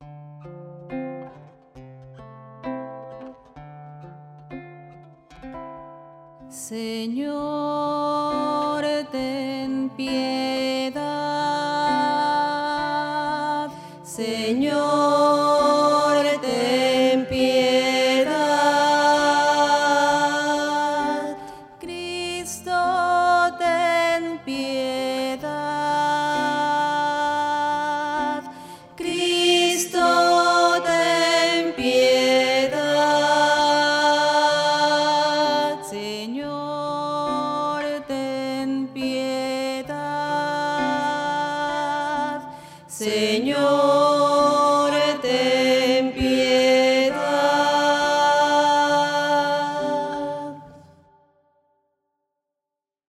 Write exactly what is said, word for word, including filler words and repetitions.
Señor, ten piedad. Señor, ten piedad. Cristo, ten piedad. Cristo, ten piedad. Señor, ten piedad. Señor,